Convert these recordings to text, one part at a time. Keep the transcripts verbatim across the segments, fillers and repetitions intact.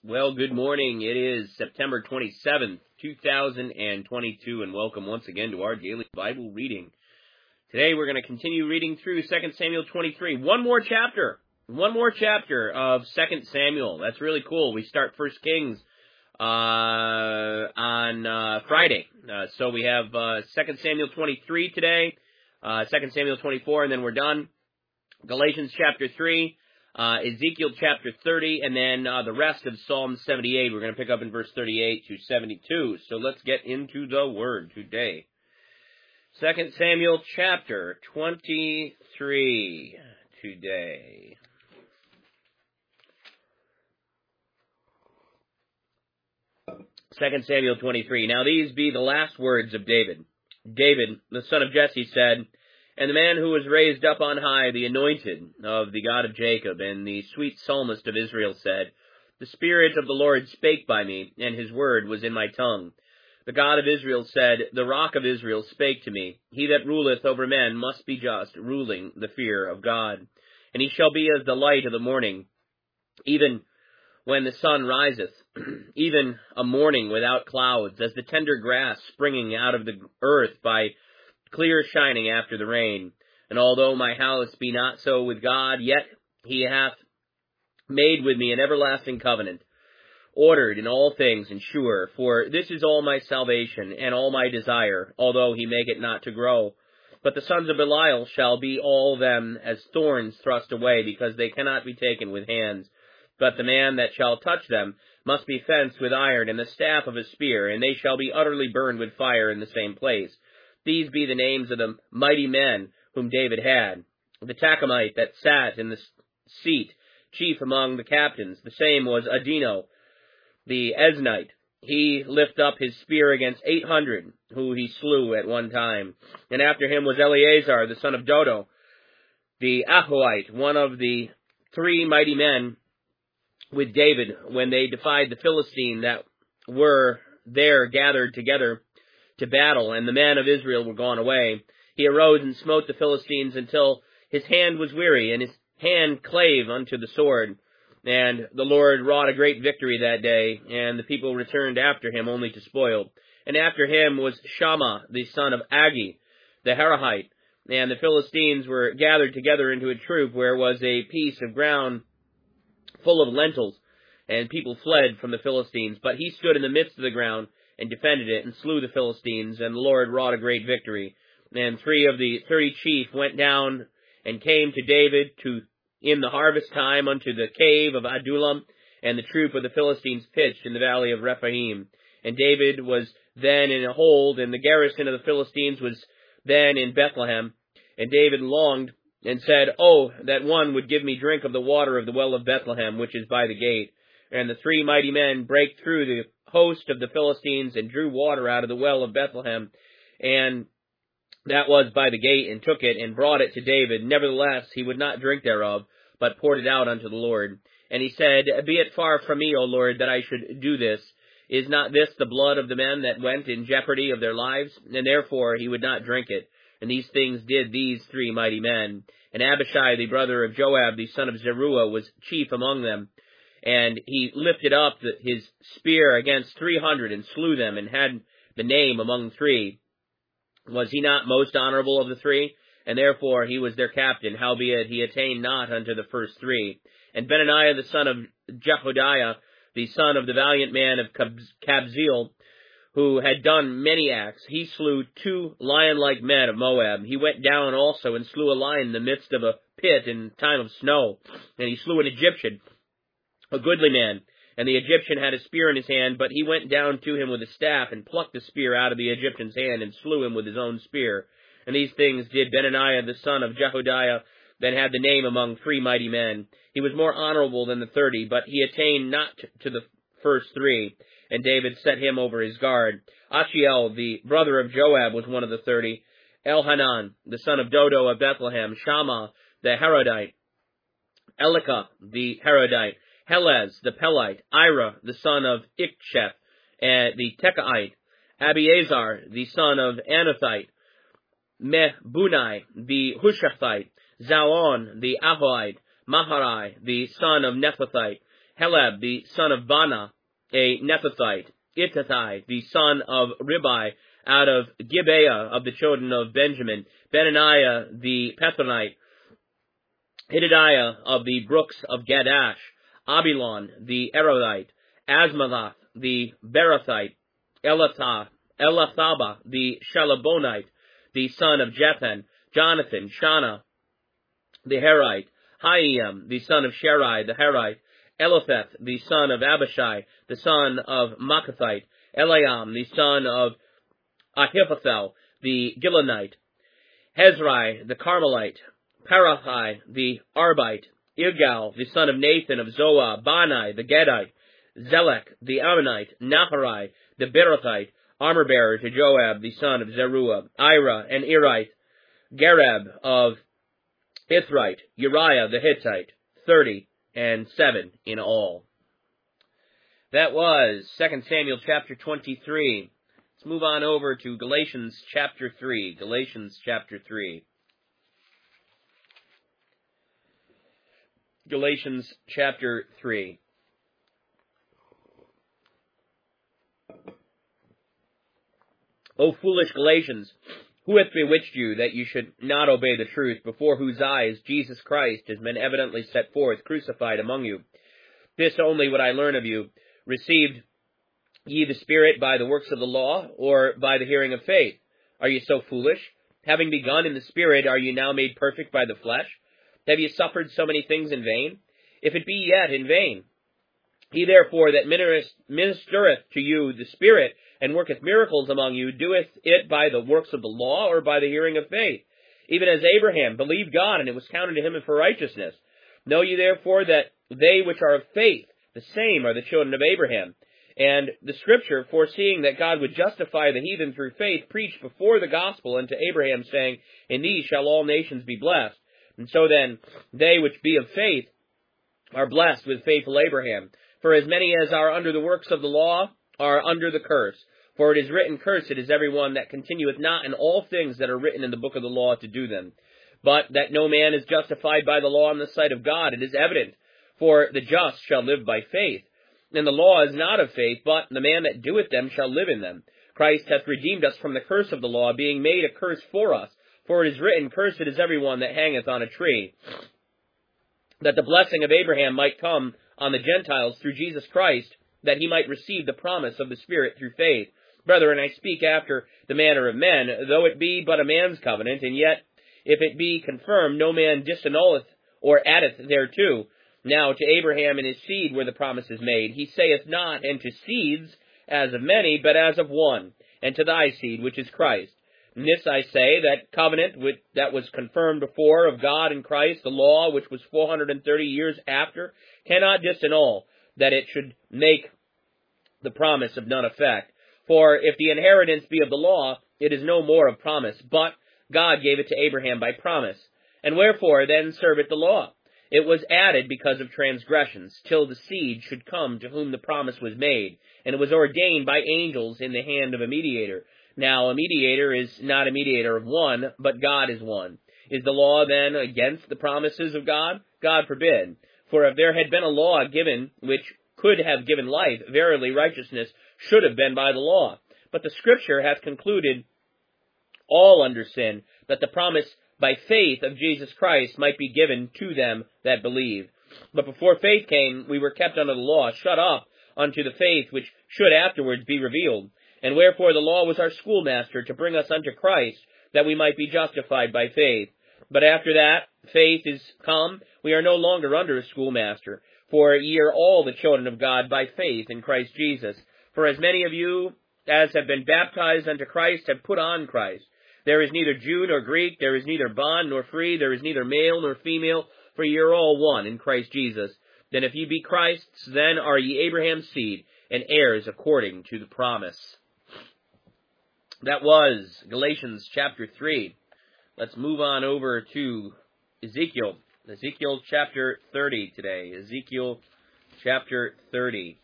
Well, good morning. It is September twenty-seventh, two thousand twenty-two, and welcome once again to our daily Bible reading. Today we're going to continue reading through Second Samuel twenty-three. One more chapter. One more chapter of Second Samuel. That's really cool. We start First Kings uh, on uh, Friday. Uh, so we have uh, Second Samuel twenty-three today, uh, Second Samuel twenty-four, and then we're done. Galatians chapter three. Uh, Ezekiel chapter thirty, and then uh, the rest of Psalm seventy-eight. We're going to pick up in verse thirty-eight to seventy-two. So let's get into the Word today. Second Samuel chapter twenty-three today. Second Samuel twenty-three. Now these be the last words of David. David, the son of Jesse, said, "And the man who was raised up on high, the anointed of the God of Jacob, and the sweet psalmist of Israel said, The Spirit of the Lord spake by me, and his word was in my tongue. The God of Israel said, The rock of Israel spake to me, He that ruleth over men must be just, ruling the fear of God. And he shall be as the light of the morning, even when the sun riseth, even a morning without clouds, as the tender grass springing out of the earth by clear shining after the rain. And although my house be not so with God, yet he hath made with me an everlasting covenant, ordered in all things and sure. For this is all my salvation and all my desire, although he make it not to grow. But the sons of Belial shall be all them as thorns thrust away, because they cannot be taken with hands. But the man that shall touch them must be fenced with iron and the staff of a spear, and they shall be utterly burned with fire in the same place. These be the names of the mighty men whom David had. The Tachomite that sat in the seat, chief among the captains, the same was Adino, the Eznite. He lift up his spear against eight hundred, who he slew at one time. And after him was Eleazar, the son of Dodo, the Ahoite, one of the three mighty men with David, when they defied the Philistine that were there gathered together to battle, and the men of Israel were gone away. He arose and smote the Philistines until his hand was weary, and his hand clave unto the sword. And the Lord wrought a great victory that day, and the people returned after him only to spoil. And after him was Shammah, the son of Agi, the Harahite. And the Philistines were gathered together into a troop, where was a piece of ground full of lentils, and people fled from the Philistines. But he stood in the midst of the ground, and defended it, and slew the Philistines, and the Lord wrought a great victory. And three of the thirty chief went down, and came to David to in the harvest time unto the cave of Adullam, and the troop of the Philistines pitched in the valley of Rephaim. And David was then in a hold, and the garrison of the Philistines was then in Bethlehem. And David longed, and said, Oh, that one would give me drink of the water of the well of Bethlehem, which is by the gate. And the three mighty men brake through the host of the Philistines, and drew water out of the well of Bethlehem, and that was by the gate, and took it, and brought it to David. Nevertheless, he would not drink thereof, but poured it out unto the Lord. And he said, Be it far from me, O Lord, that I should do this. Is not this the blood of the men that went in jeopardy of their lives? And therefore he would not drink it. And these things did these three mighty men. And Abishai, the brother of Joab, the son of Zeruiah, was chief among them. And he lifted up the, his spear against three hundred, and slew them, and had the name among three. Was he not most honorable of the three? And therefore he was their captain, howbeit he attained not unto the first three. And Benaniah the son of Jehoiada, the son of the valiant man of Kabzeel, who had done many acts, he slew two lion-like men of Moab. He went down also, and slew a lion in the midst of a pit in time of snow. And he slew an Egyptian, a goodly man, and the Egyptian had a spear in his hand, but he went down to him with a staff, and plucked the spear out of the Egyptian's hand, and slew him with his own spear. And these things did Benaniah the son of Jehoiada, that had the name among three mighty men. He was more honorable than the thirty, but he attained not to the first three. And David set him over his guard. Achiel, the brother of Joab, was one of the thirty. Elhanan, the son of Dodo of Bethlehem. Shammah, the Harodite. Elikah, the Harodite. Helez, the Pelite. Ira, the son of Iksheth, uh, the Tekoite. Abiezer, the son of Anathite. Mehbunai, the Hushathite. Zalon, the Ahoite. Maharai, the son of Nephathite. Heleb, the son of Bana, a Nethathite. Ittai, the son of Ribai, out of Gibeah of the children of Benjamin. Benaniah, the Pethonite. Hididiah of the brooks of Gadash. Abilon, the Erodite. Asmalath, the Berathite. Elathah, Elathaba, the Shalabonite, the son of Jethan. Jonathan, Shana, the Herite. Haim, the son of Sherai, the Herite. Elopheth, the son of Abishai, the son of Makathite. Eliam, the son of Ahithophel, the Gilonite. Hezrai, the Carmelite. Parachai, the Arbite. Igal, the son of Nathan of Zoah. Bani, the Gedite. Zelek, the Ammonite. Naharai, the Berothite. Armor-bearer to Joab, the son of Zeruiah. Ira and Irite. Gareb of Ithrite. Uriah, the Hittite. Thirty and seven in all. That was Second Samuel chapter twenty-three. Let's move on over to Galatians chapter three. Galatians chapter three. Galatians chapter three. O foolish Galatians, who hath bewitched you that you should not obey the truth, before whose eyes Jesus Christ has been evidently set forth, crucified among you? This only would I learn of you. Received ye the Spirit by the works of the law, or by the hearing of faith? Are ye so foolish? Having begun in the Spirit, are ye now made perfect by the flesh? Have ye suffered so many things in vain? If it be yet in vain. He therefore that ministereth to you the Spirit, and worketh miracles among you, doeth it by the works of the law, or by the hearing of faith? Even as Abraham believed God, and it was counted to him for righteousness. Know ye therefore that they which are of faith, the same are the children of Abraham. And the Scripture, foreseeing that God would justify the heathen through faith, preached before the gospel unto Abraham, saying, In these shall all nations be blessed. And so then, they which be of faith are blessed with faithful Abraham. For as many as are under the works of the law are under the curse. For it is written, Cursed is every one that continueth not in all things that are written in the book of the law to do them. But that no man is justified by the law in the sight of God, it is evident. For the just shall live by faith. And the law is not of faith, but the man that doeth them shall live in them. Christ hath redeemed us from the curse of the law, being made a curse for us. For it is written, Cursed is every one that hangeth on a tree. That the blessing of Abraham might come on the Gentiles through Jesus Christ, that he might receive the promise of the Spirit through faith. Brethren, I speak after the manner of men, though it be but a man's covenant, and yet, if it be confirmed, no man disannulleth or addeth thereto. Now to Abraham and his seed were the promises made. He saith not, and to seeds, as of many, but as of one, and to thy seed, which is Christ. And this I say, that covenant which, that was confirmed before of God in Christ, the law, which was four hundred thirty years after, cannot disannul, that it should make the promise of none effect. For if the inheritance be of the law, it is no more of promise, but God gave it to Abraham by promise. And wherefore then serveth the law? It was added because of transgressions, till the seed should come to whom the promise was made, and it was ordained by angels in the hand of a mediator. Now a mediator is not a mediator of one, but God is one. Is the law then against the promises of God? God forbid. For if there had been a law given which could have given life, verily righteousness should have been by the law. But the Scripture hath concluded all under sin, that the promise by faith of Jesus Christ might be given to them that believe. But before faith came, we were kept under the law, shut up unto the faith which should afterwards be revealed. And wherefore the law was our schoolmaster to bring us unto Christ, that we might be justified by faith. But after that faith is come, we are no longer under a schoolmaster. For ye are all the children of God by faith in Christ Jesus. For as many of you as have been baptized unto Christ have put on Christ. There is neither Jew nor Greek, there is neither bond nor free, there is neither male nor female, for ye are all one in Christ Jesus. Then if ye be Christ's, then are ye Abraham's seed, and heirs according to the promise. That was Galatians chapter three. Let's move on over to Ezekiel. Ezekiel chapter thirty today. Ezekiel chapter thirty.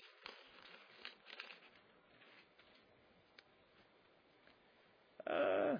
Uh,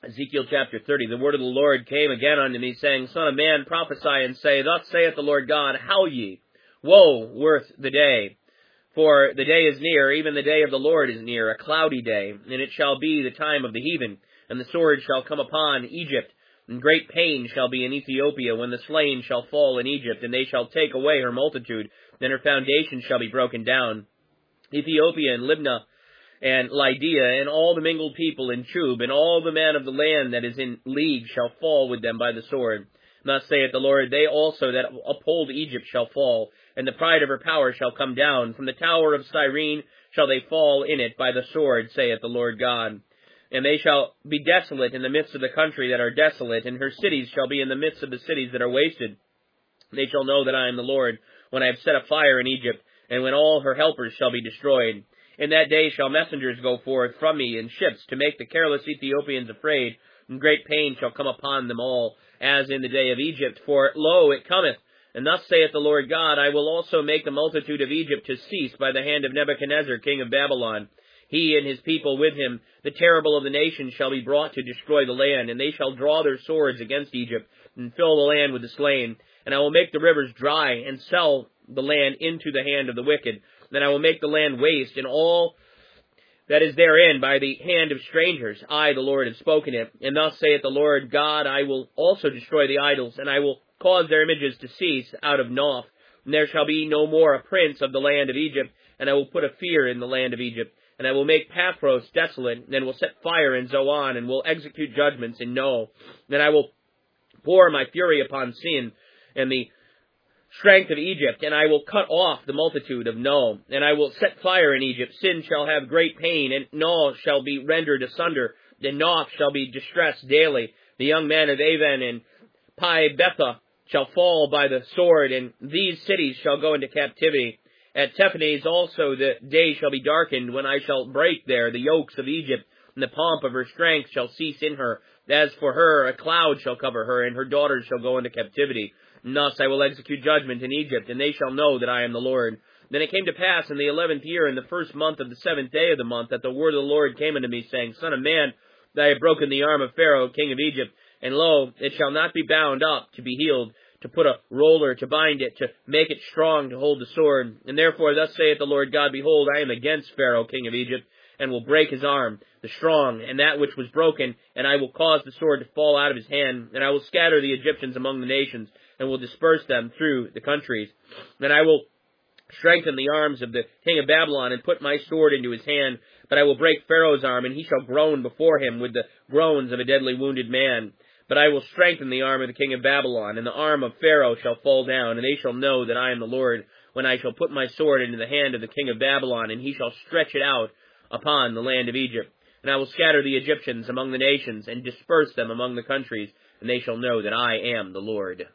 Ezekiel chapter thirty, the word of the Lord came again unto me, saying, Son of man, prophesy and say, Thus saith the Lord God, Howl ye, woe worth the day. For the day is near, even the day of the Lord is near, a cloudy day, and it shall be the time of the heathen, and the sword shall come upon Egypt, and great pain shall be in Ethiopia, when the slain shall fall in Egypt, and they shall take away her multitude, then her foundation shall be broken down. Ethiopia and Libnah and Lydia, and all the mingled people in Chub, and all the men of the land that is in league shall fall with them by the sword. Thus saith the Lord, they also that uphold Egypt shall fall, and the pride of her power shall come down. From the tower of Cyrene shall they fall in it by the sword, saith the Lord God. And they shall be desolate in the midst of the country that are desolate, and her cities shall be in the midst of the cities that are wasted. They shall know that I am the Lord, when I have set a fire in Egypt, and when all her helpers shall be destroyed. In that day shall messengers go forth from me in ships, to make the careless Ethiopians afraid, and great pain shall come upon them all, as in the day of Egypt. For, lo, it cometh. And thus saith the Lord God, I will also make the multitude of Egypt to cease by the hand of Nebuchadnezzar, king of Babylon. He and his people with him, the terrible of the nations, shall be brought to destroy the land, and they shall draw their swords against Egypt, and fill the land with the slain. And I will make the rivers dry, and sell the land into the hand of the wicked. Then I will make the land waste, and all that is therein by the hand of strangers. I, the Lord, have spoken it. And thus saith the Lord God, I will also destroy the idols, and I will cause their images to cease out of Noph. And there shall be no more a prince of the land of Egypt, and I will put a fear in the land of Egypt. And I will make Pathros desolate, and will set fire in Zoan, and will execute judgments in No. Then I will pour my fury upon Sin, and the strength of Egypt, and I will cut off the multitude of No. And I will set fire in Egypt. Sin shall have great pain, and No shall be rendered asunder. And Noph shall be distressed daily. The young men of Aven and Pi Betha shall fall by the sword, and these cities shall go into captivity. At Tephines also the day shall be darkened, when I shall break there the yokes of Egypt, and the pomp of her strength shall cease in her. As for her, a cloud shall cover her, and her daughters shall go into captivity. And thus I will execute judgment in Egypt, and they shall know that I am the Lord. Then it came to pass in the eleventh year, in the first month of the seventh day of the month, that the word of the Lord came unto me, saying, Son of man, I have broken the arm of Pharaoh, king of Egypt, and lo, it shall not be bound up to be healed, to put a roller, to bind it, to make it strong, to hold the sword. And therefore thus saith the Lord God, Behold, I am against Pharaoh, king of Egypt, and will break his arm, the strong, and that which was broken, and I will cause the sword to fall out of his hand, and I will scatter the Egyptians among the nations, and will disperse them through the countries. And I will strengthen the arms of the king of Babylon, and put my sword into his hand, but I will break Pharaoh's arm, and he shall groan before him with the groans of a deadly wounded man. But I will strengthen the arm of the king of Babylon, and the arm of Pharaoh shall fall down, and they shall know that I am the Lord, when I shall put my sword into the hand of the king of Babylon, and he shall stretch it out upon the land of Egypt. And I will scatter the Egyptians among the nations, and disperse them among the countries, and they shall know that I am the Lord.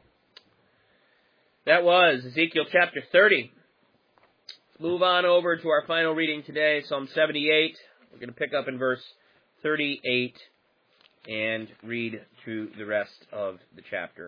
That was Ezekiel chapter thirty. Let's move on over to our final reading today, Psalm seventy-eight. We're going to pick up in verse thirty-eight and read to the rest of the chapter.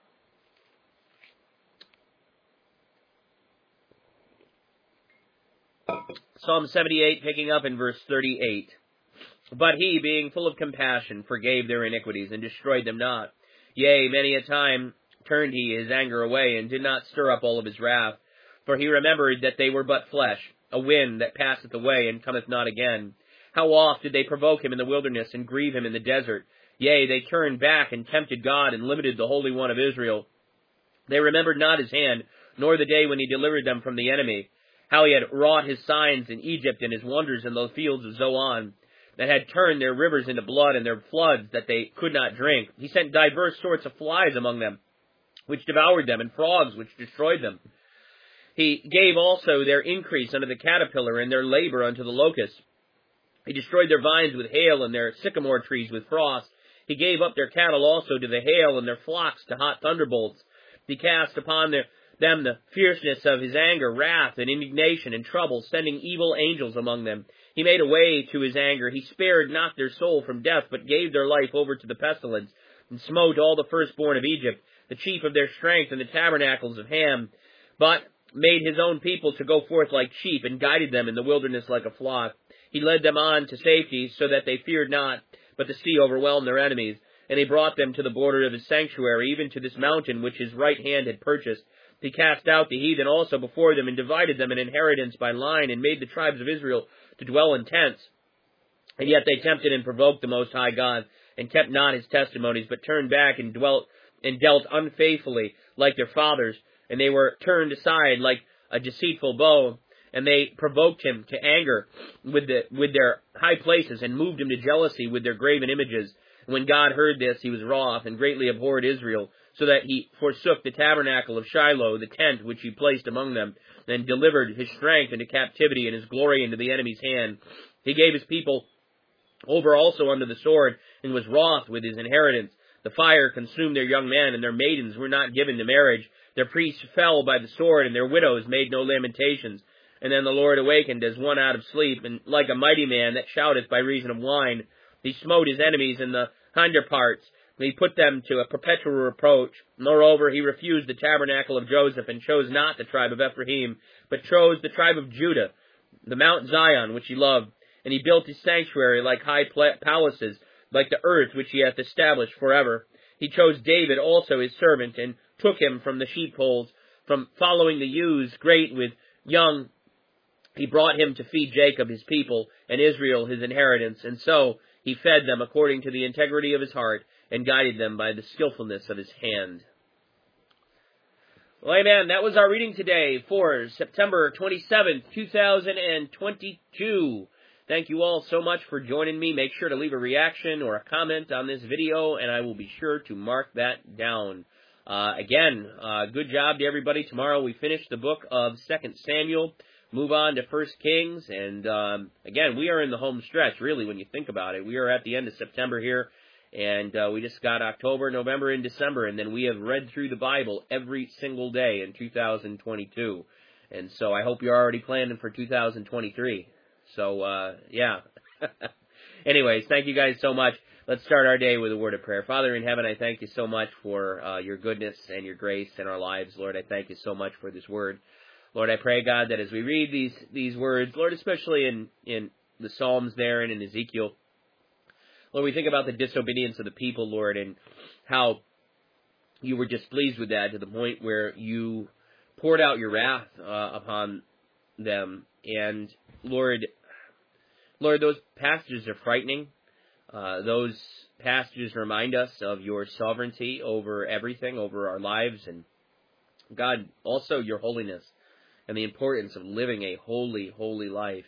Psalm seventy-eight, picking up in verse thirty-eight. But he, being full of compassion, forgave their iniquities, and destroyed them not. Yea, many a time turned he his anger away, and did not stir up all of his wrath. For he remembered that they were but flesh, a wind that passeth away, and cometh not again. How oft did they provoke him in the wilderness, and grieve him in the desert? Yea, they turned back, and tempted God, and limited the Holy One of Israel. They remembered not his hand, nor the day when he delivered them from the enemy, how he had wrought his signs in Egypt, and his wonders in the fields of Zoan, that had turned their rivers into blood, and their floods that they could not drink. He sent diverse sorts of flies among them, which devoured them, and frogs which destroyed them. He gave also their increase unto the caterpillar, and their labor unto the locust. He destroyed their vines with hail, and their sycamore trees with frost. He gave up their cattle also to the hail, and their flocks to hot thunderbolts. He cast upon their, them the fierceness of his anger, wrath, and indignation, and trouble, sending evil angels among them. He made a way to his anger. He spared not their soul from death, but gave their life over to the pestilence, and smote all the firstborn of Egypt, the chief of their strength, and the tabernacles of Ham, but made his own people to go forth like sheep, and guided them in the wilderness like a flock. He led them on to safety, so that they feared not. but the sea overwhelmed their enemies. And he brought them to the border of his sanctuary, even to this mountain which his right hand had purchased. He cast out the heathen also before them, and divided them an inheritance by line, and made the tribes of Israel to dwell in tents. And yet they tempted and provoked the Most High God, and kept not his testimonies, but turned back and dwelt and dealt unfaithfully like their fathers. And they were turned aside like a deceitful bow, and they provoked him to anger with the with their high places, and moved him to jealousy with their graven images. And when God heard this, he was wroth, and greatly abhorred Israel, so that he forsook the tabernacle of Shiloh, the tent which he placed among them, and delivered his strength into captivity, and his glory into the enemy's hand. He gave his people over also unto the sword, and was wroth with his inheritance. The fire consumed their young men, and their maidens were not given to marriage. Their priests fell by the sword, and their widows made no lamentations. And then the Lord awakened as one out of sleep, and like a mighty man that shouteth by reason of wine, he smote his enemies in the hinder parts, and he put them to a perpetual reproach. Moreover, he refused the tabernacle of Joseph, and chose not the tribe of Ephraim, but chose the tribe of Judah, the Mount Zion, which he loved. And he built his sanctuary like high palaces, like the earth which he hath established forever. He chose David also his servant, and took him from the sheepfolds, from following the ewes great with young. He brought him to feed Jacob his people, and Israel his inheritance, and so he fed them according to the integrity of his heart, and guided them by the skillfulness of his hand. Well, amen. That was our reading today for September twenty-seventh, two thousand twenty-two. Thank you all so much for joining me. Make sure to leave a reaction or a comment on this video, and I will be sure to mark that down. Uh, again, uh, good job to everybody. Tomorrow we finish the book of Second Samuel, move on to First Kings, and um, again, we are in the home stretch, really, when you think about it. We are at the end of September here, and uh, we just got October, November, and December, and then we have read through the Bible every single day in two thousand twenty-two. And so I hope you're already planning for two thousand twenty-three. So, uh, yeah. Anyways, thank you guys so much. Let's start our day with a word of prayer. Father in heaven, I thank you so much for uh, your goodness and your grace in our lives. Lord, I thank you so much for this word. Lord, I pray, God, that as we read these these words, Lord, especially in, in the Psalms there and in Ezekiel, Lord, we think about the disobedience of the people, Lord, and how you were displeased with that to the point where you poured out your wrath uh, upon them. And, Lord, Lord, those passages are frightening. Uh, those passages remind us of your sovereignty over everything, over our lives, and, God, also your holiness and the importance of living a holy, holy life.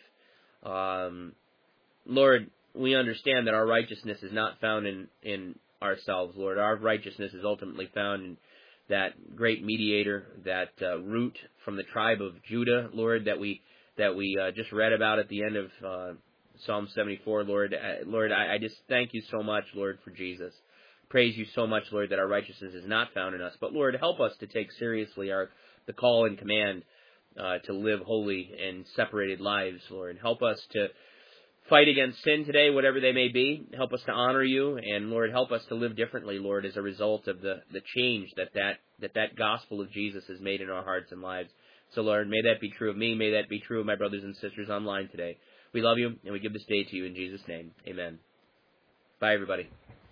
Um, Lord, we understand that our righteousness is not found in, in ourselves, Lord. Our righteousness is ultimately found in that great mediator, that uh, root from the tribe of Judah, Lord, that we that we uh, just read about at the end of uh, Psalm seventy-four, Lord. Uh, Lord, I, I just thank you so much, Lord, for Jesus. Praise you so much, Lord, that our righteousness is not found in us. But, Lord, help us to take seriously our the call and command uh, to live holy and separated lives, Lord. Help us to fight against sin today, whatever they may be. Help us to honor you, and, Lord, help us to live differently, Lord, as a result of the, the change that that, that that gospel of Jesus has made in our hearts and lives. So, Lord, may that be true of me. May that be true of my brothers and sisters online today. We love you, and we give this day to you in Jesus' name. Amen. Bye, everybody.